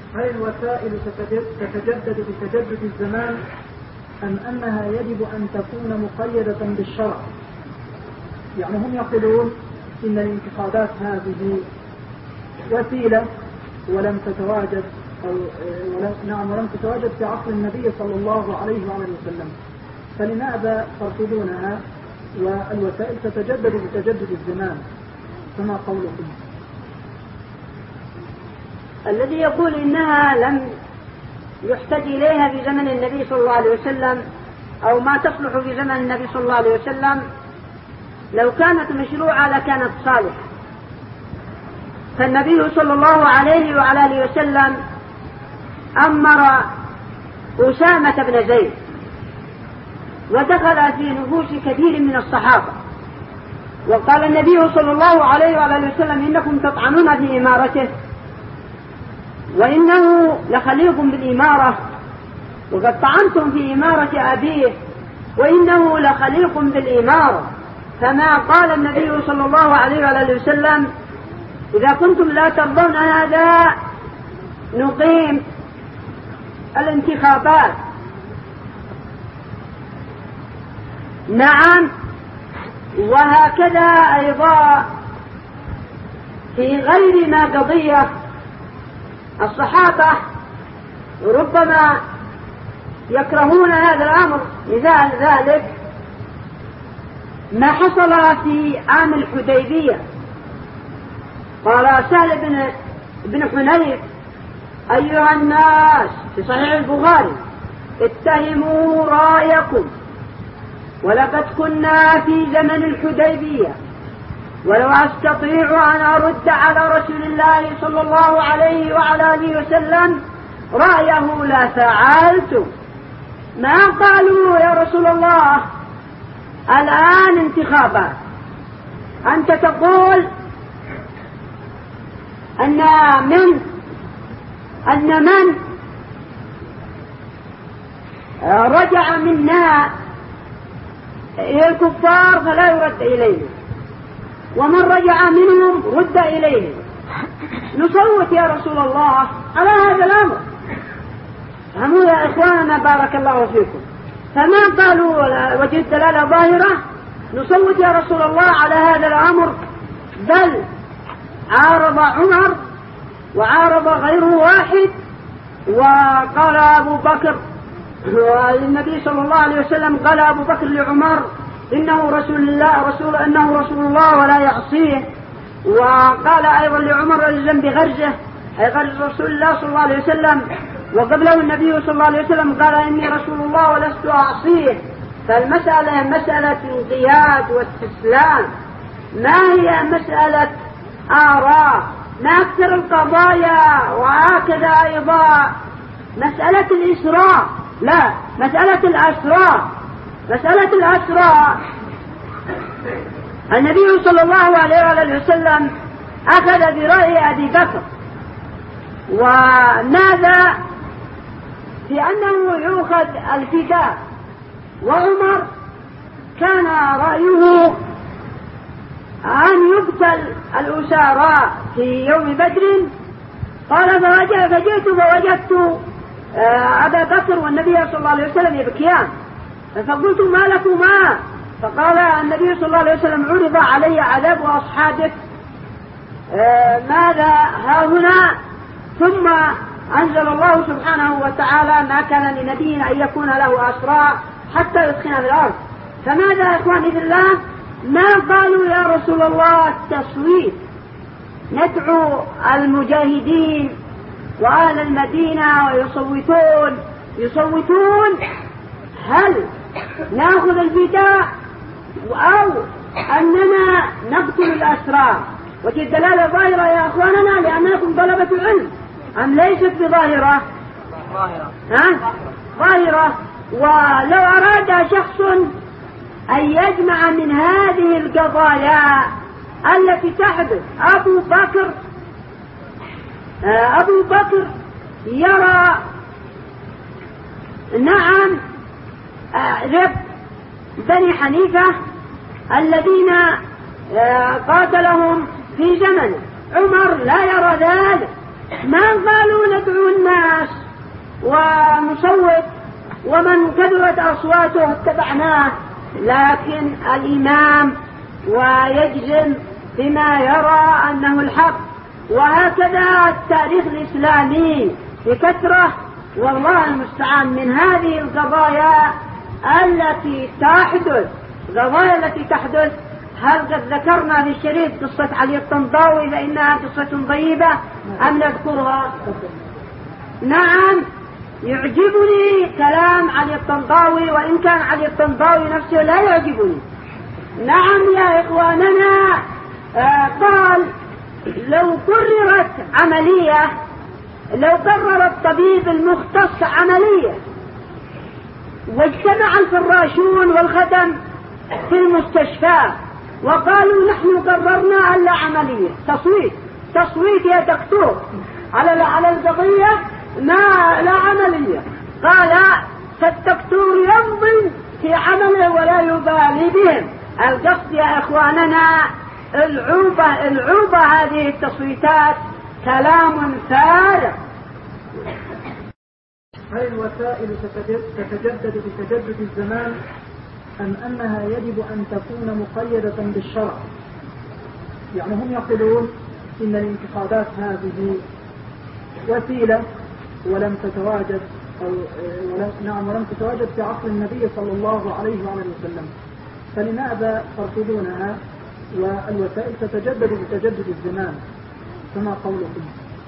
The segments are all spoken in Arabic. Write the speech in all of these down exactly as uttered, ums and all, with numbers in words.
هل الوسائل تتجدد بتجدد الزمان أم أنها يجب أن تكون مقيدة بالشرع؟ يعني هم يقولون إن الانتخابات هذه وسيلة ولم تتواجد أو ولم نعم ولم تتواجد في عصر النبي صلى الله عليه وآله وسلم، فلماذا ترفضونها والوسائل تتجدد بتجدد الزمان كما قولكم؟ الذي يقول إنها لم يحتاج إليها في زمن النبي صلى الله عليه وسلم أو ما تصلح في زمن النبي صلى الله عليه وسلم لو كانت مشروعة لكانت صالحة. فالنبي صلى الله عليه وعلى آله وسلم أمر أسامة بن زيد ودخل في نفوس كثير من الصحابة، وقال النبي صلى الله عليه وعلى آله وسلم إنكم تطعنون في إمارته وإنه لخليق بالإمارة، وقد طعنتم في إمارة أبيه وإنه لخليق بالإمارة. فما قال النبي صلى الله عليه وعلى آله وسلم إذا كنتم لا ترضون هذا نقيم الانتخابات. نعم، وهكذا أيضا في غير ما قضية الصحابة ربما يكرهون هذا الأمر. مثال ذلك ما حصل في عام الحديبية، قال سهل بن, بن حنيف أيها الناس في صحيح البخاري اتهموا رأيكم، ولقد كنا في زمن الحديبية ولو أستطيع أن أرد على رسول الله صلى الله عليه وعلى آله وسلم رأيه لا فعلت. ما قالوا يا رسول الله الآن انتخابات، أنت تقول أن من أن من رجع منا إلى الكفار فلا يرد إليه، ومن رجع منهم رد إليه. نصوت يا رسول الله على هذا الأمر. فهموا يا إخواننا بارك الله فيكم. فما قالوا وجه الدلالة ظاهرة نصوت يا رسول الله على هذا الأمر، بل عارض عمر وعارض غيره واحد، وقال أبو بكر والنبي صلى الله عليه وسلم قال أبو بكر لعمر إنه رسول الله رسول إنه رسول الله ولا يعصيه. وقال أيضا لعمر الزم بغرزه أي غرز رسول الله صلى الله عليه وسلم. وقبله النبي صلى الله عليه وسلم قال إني رسول الله ولست أعصيه. فالمسألة مسألة انقياد واستسلام، ما هي مسألة آراء. ما أكثر القضايا وهكذا أيضا مسألة الإسراء، لا مسألة الأسراء. مسألة الأسراء النبي صلى الله عليه وآله وسلم أخذ برأي أبي بكر، وماذا في أنه يؤخذ الفداء، وعمر كان رأيه أن يقتل الأسارى في يوم بدر. قال فجئت فوجدت أبا بكر والنبي صلى الله عليه وسلم يبكيان، فقلت ما لكما؟ فقال النبي صلى الله عليه وسلم عرض علي عذاب أصحابك ماذا ها هنا؟ ثم أنزل الله سبحانه وتعالى ما كان لنبي أن يكون له أسرى حتى يدخن في الأرض. فماذا يا إخواني في الله؟ ما قالوا يا رسول الله التصويت، ندعو المجاهدين وأهل المدينة ويصوتون يصوتون هل نأخذ الفداء أو أننا نقتل الأسرى. وفي الدلالة ظاهرة يا أخواننا لأنكم طلبة علم أم ليست بظاهرة؟ ظاهرة. ها؟ ظاهرة. ولو أراد شخص أن يجمع من هذه القضايا التي تحدث، أبو بكر أبو بكر يرى نعم رب بني حنيفة الذين قاتلهم في زمن عمر لا يرى ذلك. ما قالوا ندعو نصوت ومن كبرت أصواته اتبعناه، لكن الإمام ويجزم بما يرى أنه الحق. وهكذا التاريخ الإسلامي بكثرة، والله المستعان، من هذه القضايا التي تحدث القضايا التي تحدث هل قد ذكرنا في الشريط قصة علي الطنطاوي فإنها قصة طيبة أم نذكرها؟ نعم، يعجبني كلام علي الطنطاوي وإن كان علي الطنطاوي نفسه لا يعجبني. نعم يا إخواننا، آه قال لو قررت عملية، لو قرر الطبيب المختص عملية واجتمع الفراشون والخدم في المستشفى وقالوا نحن قررنا ألا عملية، تصويت تصويت يا دكتور على على القضية، ما لا عملية، قال فالدكتور يمضي في عمله ولا يبالي بهم. القصد يا إخواننا العوبة العوبة هذه التصويتات كلام فارغ. هل الوسائل تتجدد بتجدد الزمان أم أنها يجب أن تكون مقيدة بالشرع؟ يعني هم يقولون إن الانتخابات هذه وسيلة ولم تتواجد أو ولم نعم ولم تتواجد في عصر النبي صلى الله عليه وآله وسلم، فلماذا ترفضونها والوسائل تتجدد بتجدد الزمان كما قولكم؟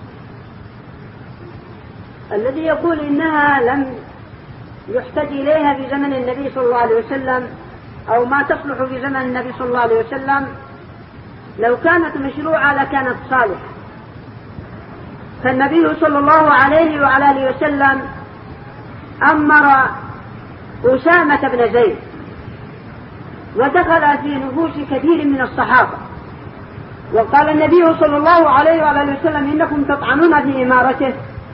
الذي يقول إنها لم يحتاج إليها في زمن النبي صلى الله عليه وسلم أو ما تصلح في زمن النبي صلى الله عليه وسلم، لو كانت مشروعة لكانت صالحة. فالنبي صلى الله عليه وعلى آله وسلم أمر أسامة بن زيد ودخل في نفوس كثير من الصحابة، وقال النبي صلى الله عليه وعلى آله وسلم إنكم تطعنون في إمارته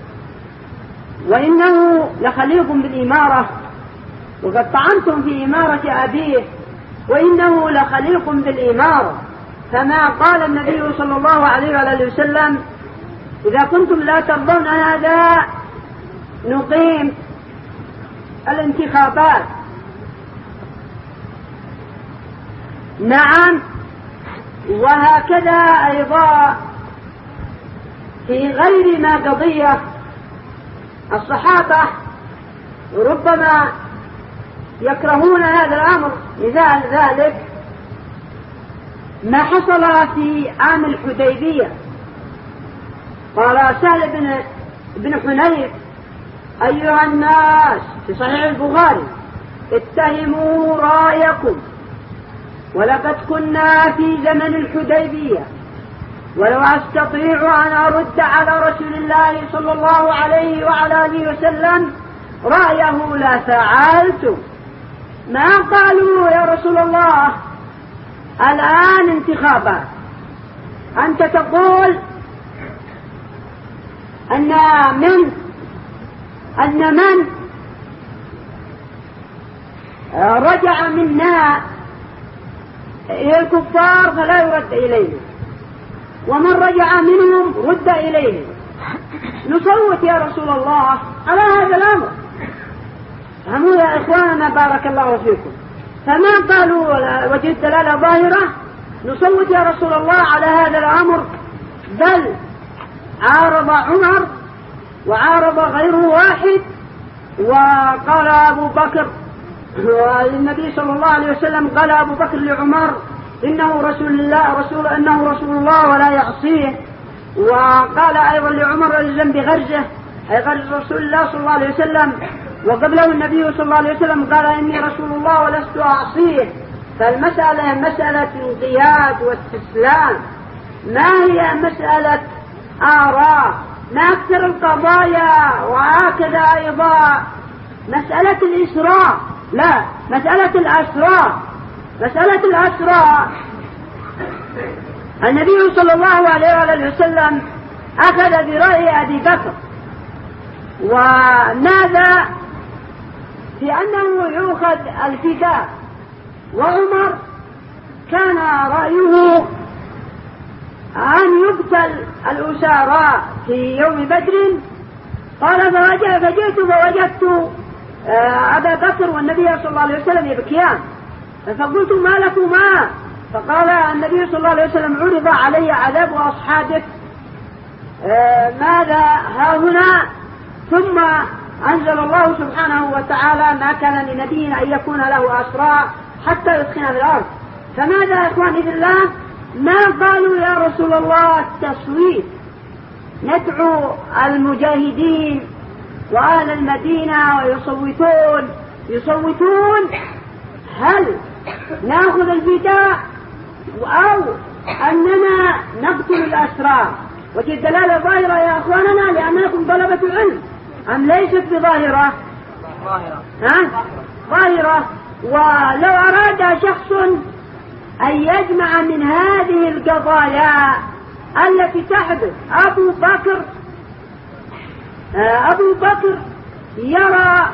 وإنه لخليق بالإمارة، وقد طعنتم في إمارة أبيه وإنه لخليق بالإمارة. فما قال النبي صلى الله عليه وآله وسلم إذا كنتم لا ترضون هذا نقيم الانتخابات. نعم، وهكذا أيضا في غير ما قضية الصحابة ربما يكرهون هذا الأمر. مثال ذلك ما حصل في عام الحديبية، قال سهل بن بن حنيف أيها الناس في صحيح البخاري اتهموا رأيكم، ولقد كنا في زمن الحديبية، ولو أستطيع أن أرد على رسول الله صلى الله عليه وعلى آله وسلم رأيه لا فعلت. ما قالوا يا رسول الله الآن انتخابات، أنت تقول أن من أن من رجع منا إلى الكفار فلا يرد إليه، ومن رجع منهم رد إليه، نصوت يا رسول الله على هذا الأمر. فهموا يا إخواننا بارك الله فيكم. فما قالوا وجه الدلالة ظاهرة نصوت يا رسول الله على هذا الأمر، بل عارض عمر وعارض غيره واحد، وقال أبو بكر والنبي صلى الله عليه وسلم قال أبو بكر لعمر إنه رسول الله رسول إنه رسول الله ولا يعصيه، وقال أيضا لعمر الزم بغرزه أي غرز رسول الله صلى الله عليه وسلم، وقبله النبي صلى الله عليه وسلم قال إني رسول الله ولست أعصيه. فالمسألة مسألة انقياد واستسلام، ما هي مسألة آراء، ما أكثر القضايا. وهكذا أيضا مسألة الإسراء، لا مسألة الأسراء، مسألة الأسراء النبي صلى الله عليه وآله وسلم أخذ برأي أبي بكر، وماذا في أنه يؤخذ الفداء، وعمر كان رأيه أن يقتل الأسارى في يوم بدر، قال فجئت فوجدت أبا بكر والنبي صلى الله عليه وسلم يبكيان، فقلت ما لكما؟ فقال النبي صلى الله عليه وسلم عرض علي عذاب أصحابك ماذا ها هنا؟ ثم أنزل الله سبحانه وتعالى ما كان لنبي أن يكون له أسرى حتى يسخن في الأرض. فماذا يا إخواني في الله؟ ما قالوا يا رسول الله التصويت، ندعو المجاهدين وأهل المدينة ويصوتون يصوتون هل نأخذ الفداء أو أننا نقتل الأسرى؟ وفي الدلالة ظاهرة يا أخواننا لأنكم طلبة العلم أم ليست بظاهرة؟ ظاهرة. ها؟ ظاهرة. ولو أراد شخص أن يجمع من هذه القضايا التي تحدث، أبو بكر أبو بكر يرى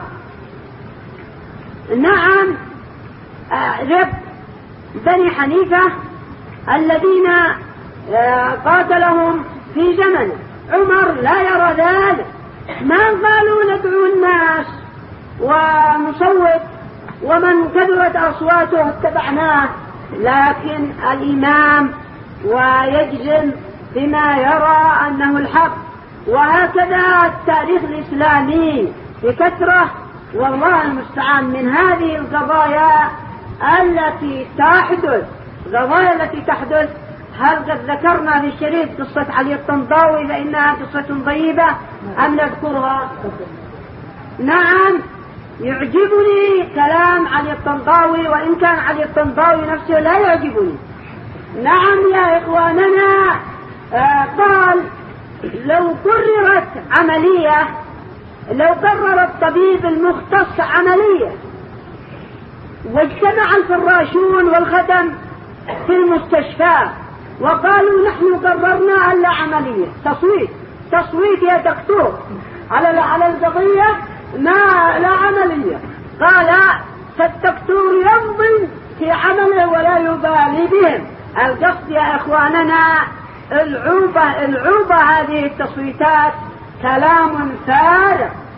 نعم رب بني حنيفة الذين قاتلهم في زمنه، عمر لا يرى ذلك. ما قالوا ندعو الناس ونصوت ومن كثرت أصواته اتبعناه، لكن الإمام ويجزم بما يرى أنه الحق. وهكذا التاريخ الإسلامي بكثرة، والله المستعان، من هذه القضايا التي تحدث القضايا التي تحدث هل قد ذكرنا في الشريط قصة علي الطنطاوي فإنها قصة طيبة أم نذكرها؟ نعم، يعجبني كلام علي الطنطاوي وإن كان علي الطنطاوي نفسه لا يعجبني. نعم يا إخواننا، آه قال لو قررت عملية، لو قرر الطبيب المختص عملية واجتمع الفراشون والخدم في المستشفى وقالوا نحن قررنا ألا عملية، تصويت تصويت يا دكتور على على القضية، ما لا عملية، قال فالدكتور يمضي في عمله ولا يبالي بهم. القصد يا إخواننا العوبة العوبة هذه التصويتات كلام فارغ